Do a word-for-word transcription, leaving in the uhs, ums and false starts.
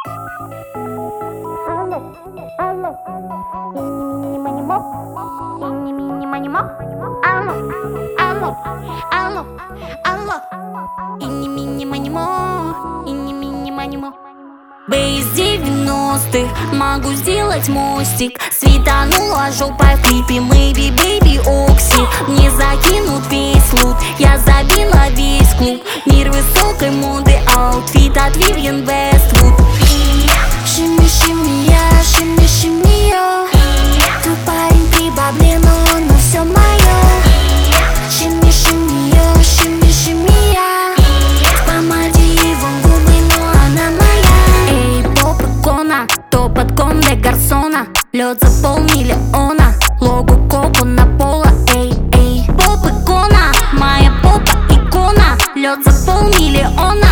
Бейс девяностых, могу сделать мостик. Светанула жопой в клипе Maybe Baby Oxy. Мне закинут весь лут, я забила весь клуб. Мир высокой моды, аутфит от Vivienne Westwood. Шими, шими, я, шими, шими, я. Твой парень при бабле, но он на все мое. Шими, шими, я, шими, шими, я. В помаде его губы, но она моя. Эй, поп-икона, топ от Конде Гарсона. Лед за полмиллиона, логу Коко на пола. Эй, эй, поп-икона, моя попа-икона. Лед за полмиллиона.